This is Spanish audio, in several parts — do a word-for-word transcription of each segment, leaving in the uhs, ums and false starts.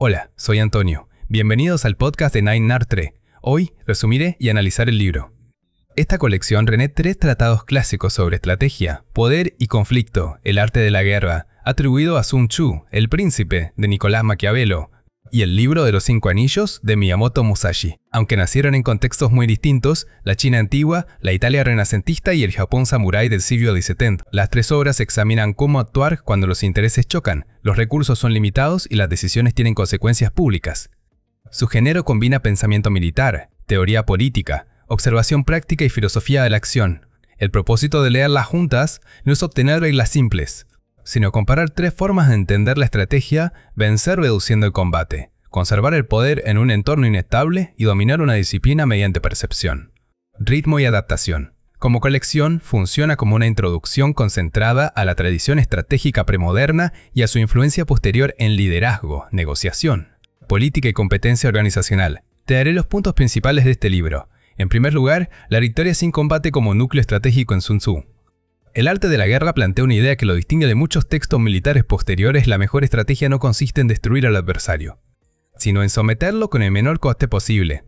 Hola, soy Antonio. Bienvenidos al podcast de Nine Nartre. Hoy resumiré y analizar el libro. Esta colección reúne tres tratados clásicos sobre estrategia, poder y conflicto, el arte de la guerra, atribuido a Sun Tzu, el príncipe, de Nicolás Maquiavelo, y el libro de los cinco anillos de Miyamoto Musashi. Aunque nacieron en contextos muy distintos, la China antigua, la Italia renacentista y el Japón samurái del siglo diecisiete, las tres obras examinan cómo actuar cuando los intereses chocan, los recursos son limitados y las decisiones tienen consecuencias públicas. Su género combina pensamiento militar, teoría política, observación práctica y filosofía de la acción. El propósito de leerlas juntas no es obtener reglas simples, sino comparar tres formas de entender la estrategia, vencer reduciendo el combate, conservar el poder en un entorno inestable y dominar una disciplina mediante percepción. Ritmo y adaptación. Como colección, funciona como una introducción concentrada a la tradición estratégica premoderna y a su influencia posterior en liderazgo, negociación, política y competencia organizacional. Te daré los puntos principales de este libro. En primer lugar, la victoria sin combate como núcleo estratégico en Sun Tzu. El arte de la guerra plantea una idea que lo distingue de muchos textos militares posteriores. La mejor estrategia no consiste en destruir al adversario, sino en someterlo con el menor coste posible.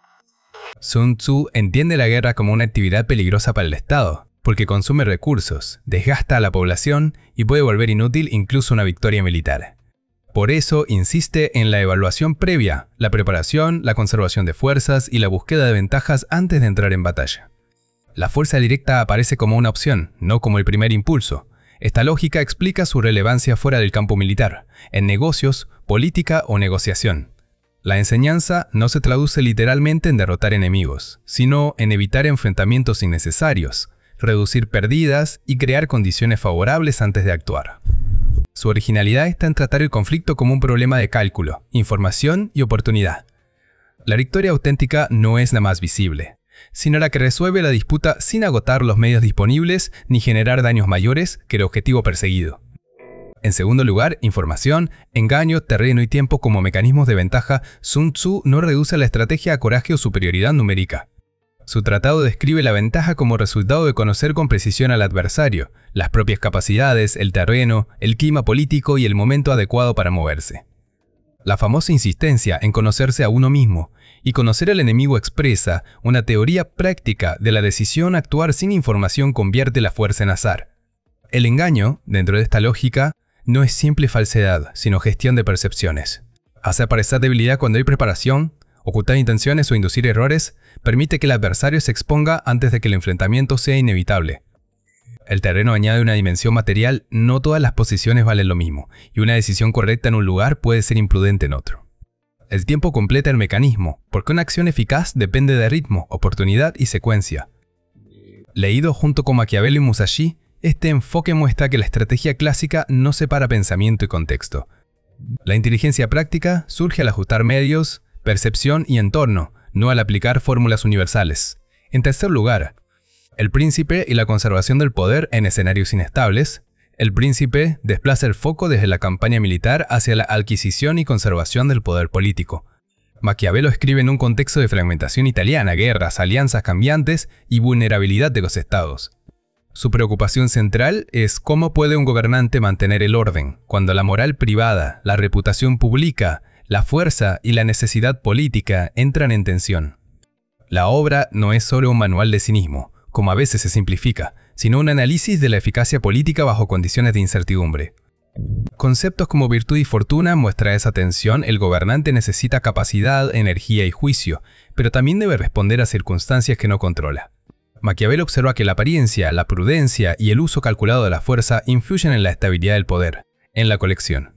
Sun Tzu entiende la guerra como una actividad peligrosa para el Estado, porque consume recursos, desgasta a la población y puede volver inútil incluso una victoria militar. Por eso insiste en la evaluación previa, la preparación, la conservación de fuerzas y la búsqueda de ventajas antes de entrar en batalla. La fuerza directa aparece como una opción, no como el primer impulso. Esta lógica explica su relevancia fuera del campo militar, en negocios, política o negociación. La enseñanza no se traduce literalmente en derrotar enemigos, sino en evitar enfrentamientos innecesarios, reducir pérdidas y crear condiciones favorables antes de actuar. Su originalidad está en tratar el conflicto como un problema de cálculo, información y oportunidad. La victoria auténtica no es la más visible, sino la que resuelve la disputa sin agotar los medios disponibles ni generar daños mayores que el objetivo perseguido. En segundo lugar, información, engaño, terreno y tiempo como mecanismos de ventaja. Sun Tzu no reduce la estrategia a coraje o superioridad numérica. Su tratado describe la ventaja como resultado de conocer con precisión al adversario, las propias capacidades, el terreno, el clima político y el momento adecuado para moverse. La famosa insistencia en conocerse a uno mismo y conocer al enemigo expresa una teoría práctica de la decisión. Actuar sin información convierte la fuerza en azar. El engaño, dentro de esta lógica, no es simple falsedad, sino gestión de percepciones. Hacer parecer debilidad cuando hay preparación, ocultar intenciones o inducir errores, permite que el adversario se exponga antes de que el enfrentamiento sea inevitable. El terreno añade una dimensión material. No todas las posiciones valen lo mismo, y una decisión correcta en un lugar puede ser imprudente en otro. El tiempo completa el mecanismo, porque una acción eficaz depende de ritmo, oportunidad y secuencia. Leído junto con Maquiavelo y Musashi, este enfoque muestra que la estrategia clásica no separa pensamiento y contexto. La inteligencia práctica surge al ajustar medios, percepción y entorno, no al aplicar fórmulas universales. En tercer lugar, el príncipe y la conservación del poder en escenarios inestables. El príncipe desplaza el foco desde la campaña militar hacia la adquisición y conservación del poder político. Maquiavelo escribe en un contexto de fragmentación italiana, guerras, alianzas cambiantes y vulnerabilidad de los estados. Su preocupación central es cómo puede un gobernante mantener el orden cuando la moral privada, la reputación pública, la fuerza y la necesidad política entran en tensión. La obra no es solo un manual de cinismo, como a veces se simplifica, sino un análisis de la eficacia política bajo condiciones de incertidumbre. Conceptos como virtud y fortuna muestran esa tensión. El gobernante necesita capacidad, energía y juicio, pero también debe responder a circunstancias que no controla. Maquiavelo observa que la apariencia, la prudencia y el uso calculado de la fuerza influyen en la estabilidad del poder. En la colección,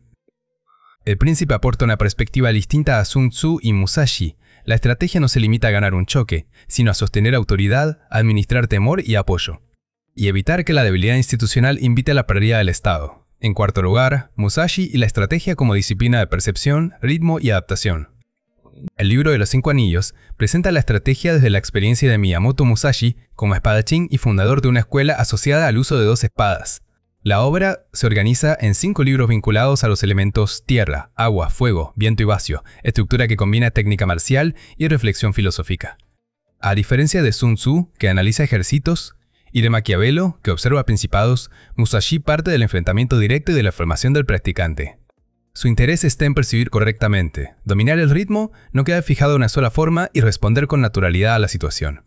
el príncipe aporta una perspectiva distinta a Sun Tzu y Musashi. La estrategia no se limita a ganar un choque, sino a sostener autoridad, administrar temor y apoyo, y evitar que la debilidad institucional invite a la pérdida del Estado. En cuarto lugar, Musashi y la estrategia como disciplina de percepción, ritmo y adaptación. El libro de los cinco anillos presenta la estrategia desde la experiencia de Miyamoto Musashi como espadachín y fundador de una escuela asociada al uso de dos espadas. La obra se organiza en cinco libros vinculados a los elementos tierra, agua, fuego, viento y vacío, estructura que combina técnica marcial y reflexión filosófica. A diferencia de Sun Tzu, que analiza ejércitos, y de Maquiavelo, que observa principados, Musashi parte del enfrentamiento directo y de la formación del practicante. Su interés está en percibir correctamente, dominar el ritmo, no quedar fijado en una sola forma y responder con naturalidad a la situación.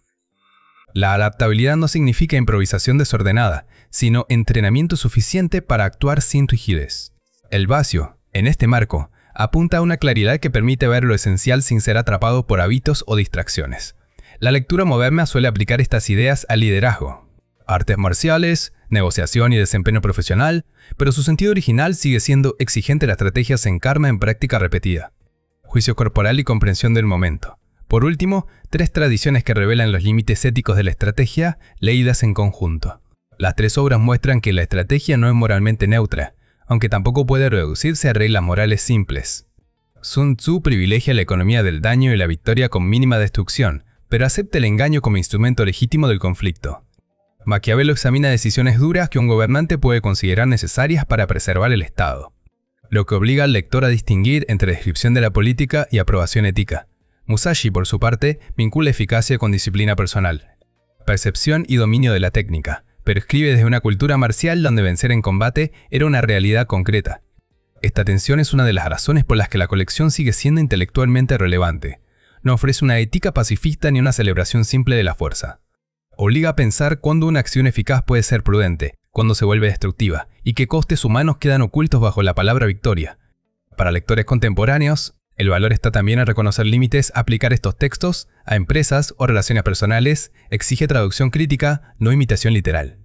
La adaptabilidad no significa improvisación desordenada, sino entrenamiento suficiente para actuar sin rigidez. El vacío, en este marco, apunta a una claridad que permite ver lo esencial sin ser atrapado por hábitos o distracciones. La lectura moderna suele aplicar estas ideas al liderazgo, artes marciales, negociación y desempeño profesional, pero su sentido original sigue siendo exigente. La estrategia se encarna en práctica repetida, juicio corporal y comprensión del momento. Por último, tres tradiciones que revelan los límites éticos de la estrategia, leídas en conjunto. Las tres obras muestran que la estrategia no es moralmente neutra, aunque tampoco puede reducirse a reglas morales simples. Sun Tzu privilegia la economía del daño y la victoria con mínima destrucción, pero acepta el engaño como instrumento legítimo del conflicto. Maquiavelo examina decisiones duras que un gobernante puede considerar necesarias para preservar el Estado, lo que obliga al lector a distinguir entre descripción de la política y aprobación ética. Musashi, por su parte, vincula eficacia con disciplina personal, percepción y dominio de la técnica, pero escribe desde una cultura marcial donde vencer en combate era una realidad concreta. Esta tensión es una de las razones por las que la colección sigue siendo intelectualmente relevante. No ofrece una ética pacifista ni una celebración simple de la fuerza. Obliga a pensar cuándo una acción eficaz puede ser prudente, cuándo se vuelve destructiva, y qué costes humanos quedan ocultos bajo la palabra victoria. Para lectores contemporáneos, el valor está también en reconocer límites. Aplicar estos textos a empresas o relaciones personales exige traducción crítica, no imitación literal.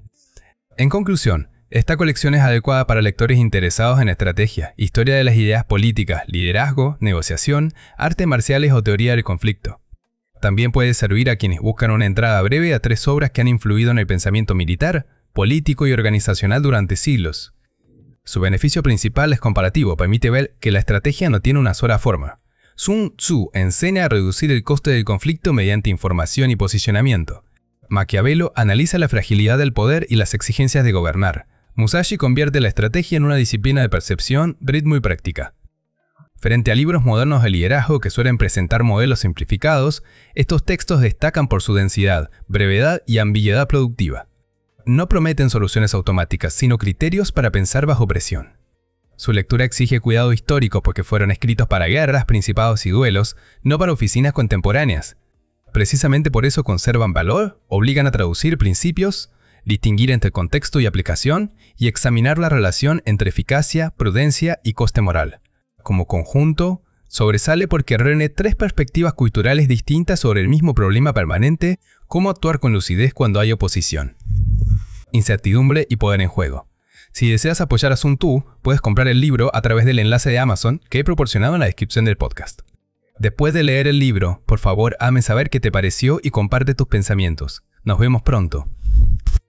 En conclusión, esta colección es adecuada para lectores interesados en estrategia, historia de las ideas políticas, liderazgo, negociación, artes marciales o teoría del conflicto. También puede servir a quienes buscan una entrada breve a tres obras que han influido en el pensamiento militar, político y organizacional durante siglos. Su beneficio principal es comparativo, permite ver que la estrategia no tiene una sola forma. Sun Tzu enseña a reducir el coste del conflicto mediante información y posicionamiento. Maquiavelo analiza la fragilidad del poder y las exigencias de gobernar. Musashi convierte la estrategia en una disciplina de percepción, ritmo y práctica. Frente a libros modernos de liderazgo que suelen presentar modelos simplificados, estos textos destacan por su densidad, brevedad y ambigüedad productiva. No prometen soluciones automáticas, sino criterios para pensar bajo presión. Su lectura exige cuidado histórico porque fueron escritos para guerras, principados y duelos, no para oficinas contemporáneas. Precisamente por eso conservan valor, obligan a traducir principios, distinguir entre contexto y aplicación y examinar la relación entre eficacia, prudencia y coste moral. Como conjunto, sobresale porque reúne tres perspectivas culturales distintas sobre el mismo problema permanente: cómo actuar con lucidez cuando hay oposición, incertidumbre y poder en juego. Si deseas apoyar a Sun Tzu, puedes comprar el libro a través del enlace de Amazon que he proporcionado en la descripción del podcast. Después de leer el libro, por favor, hazme saber qué te pareció y comparte tus pensamientos. Nos vemos pronto.